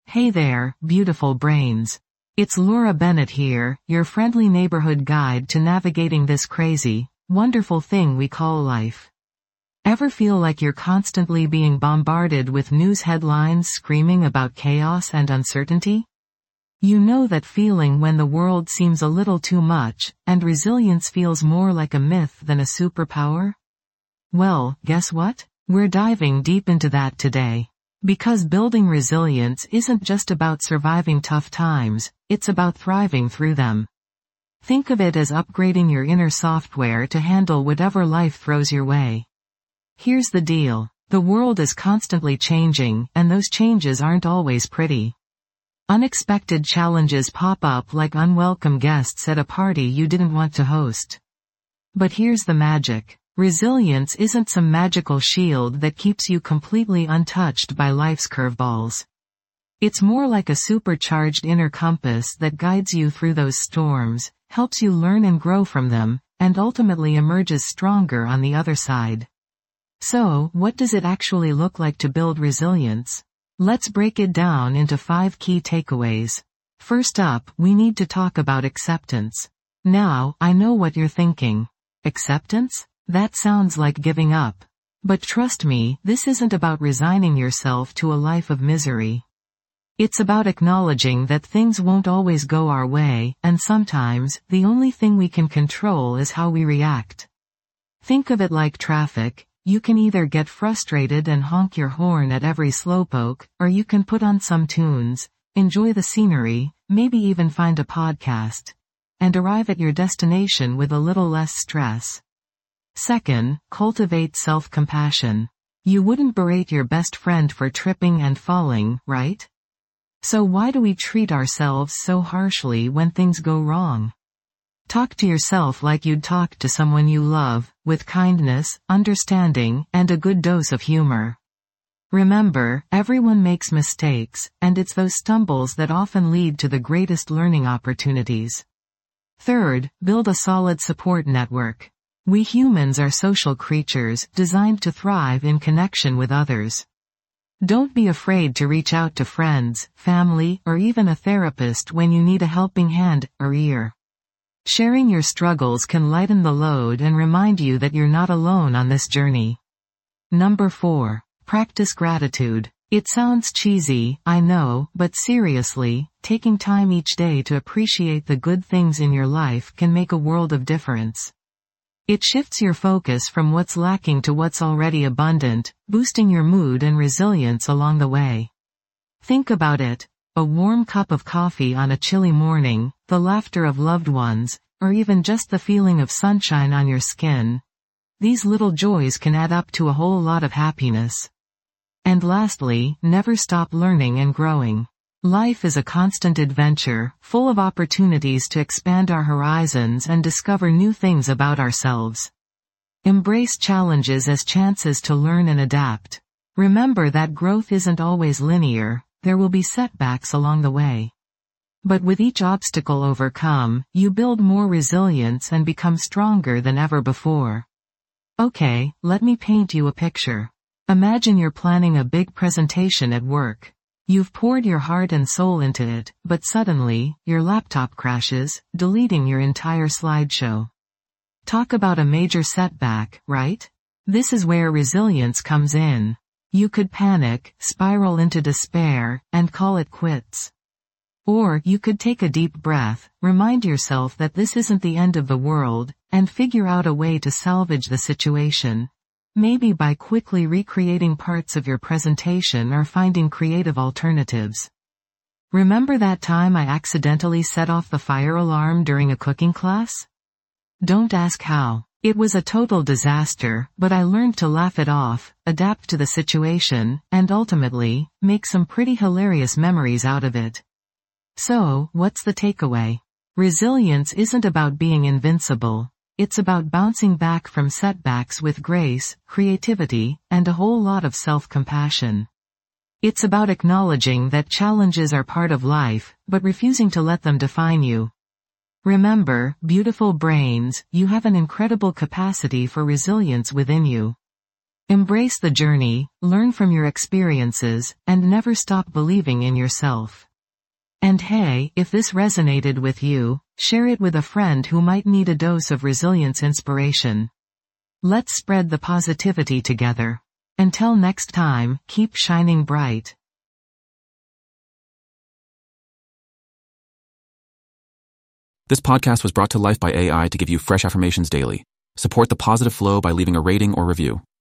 Hey there, beautiful brains. It's Laura Bennett here, your friendly neighborhood guide to navigating this crazy, wonderful thing we call life. Ever feel like you're constantly being bombarded with news headlines screaming about chaos and uncertainty? You know that feeling when the world seems a little too much, and resilience feels more like a myth than a superpower? Well, guess what? We're diving deep into that today. Because building resilience isn't just about surviving tough times, it's about thriving through them. Think of it as upgrading your inner software to handle whatever life throws your way. Here's the deal. The world is constantly changing, and those changes aren't always pretty. Unexpected challenges pop up like unwelcome guests at a party you didn't want to host. But here's the magic. Resilience isn't some magical shield that keeps you completely untouched by life's curveballs. It's more like a supercharged inner compass that guides you through those storms, helps you learn and grow from them, and ultimately emerges stronger on the other side. So, what does it actually look like to build resilience? Let's break it down into 5 key takeaways. First up, we need to talk about acceptance. Now, I know what you're thinking. Acceptance? That sounds like giving up. But trust me, this isn't about resigning yourself to a life of misery. It's about acknowledging that things won't always go our way, and sometimes, the only thing we can control is how we react. Think of it like traffic. You can either get frustrated and honk your horn at every slowpoke, or you can put on some tunes, enjoy the scenery, maybe even find a podcast, and arrive at your destination with a little less stress. Second, cultivate self-compassion. You wouldn't berate your best friend for tripping and falling, right? So why do we treat ourselves so harshly when things go wrong? Talk to yourself like you'd talk to someone you love, with kindness, understanding, and a good dose of humor. Remember, everyone makes mistakes, and it's those stumbles that often lead to the greatest learning opportunities. Third, build a solid support network. We humans are social creatures, designed to thrive in connection with others. Don't be afraid to reach out to friends, family, or even a therapist when you need a helping hand or ear. Sharing your struggles can lighten the load and remind you that you're not alone on this journey. Number 4. Practice gratitude. It sounds cheesy, I know, but seriously, taking time each day to appreciate the good things in your life can make a world of difference. It shifts your focus from what's lacking to what's already abundant, boosting your mood and resilience along the way. Think about it. A warm cup of coffee on a chilly morning, the laughter of loved ones, or even just the feeling of sunshine on your skin. These little joys can add up to a whole lot of happiness. And lastly, never stop learning and growing. Life is a constant adventure, full of opportunities to expand our horizons and discover new things about ourselves. Embrace challenges as chances to learn and adapt. Remember that growth isn't always linear, there will be setbacks along the way. But with each obstacle overcome, you build more resilience and become stronger than ever before. Okay, let me paint you a picture. Imagine you're planning a big presentation at work. You've poured your heart and soul into it, but suddenly, your laptop crashes, deleting your entire slideshow. Talk about a major setback, right? This is where resilience comes in. You could panic, spiral into despair, and call it quits. Or you could take a deep breath, remind yourself that this isn't the end of the world, and figure out a way to salvage the situation. Maybe by quickly recreating parts of your presentation or finding creative alternatives. Remember that time I accidentally set off the fire alarm during a cooking class? Don't ask how. It was a total disaster, but I learned to laugh it off, adapt to the situation, and ultimately, make some pretty hilarious memories out of it. So, what's the takeaway? Resilience isn't about being invincible. It's about bouncing back from setbacks with grace, creativity, and a whole lot of self-compassion. It's about acknowledging that challenges are part of life, but refusing to let them define you. Remember, beautiful brains, you have an incredible capacity for resilience within you. Embrace the journey, learn from your experiences, and never stop believing in yourself. And hey, if this resonated with you, share it with a friend who might need a dose of resilience inspiration. Let's spread the positivity together. Until next time, keep shining bright. This podcast was brought to life by AI to give you fresh affirmations daily. Support the positive flow by leaving a rating or review.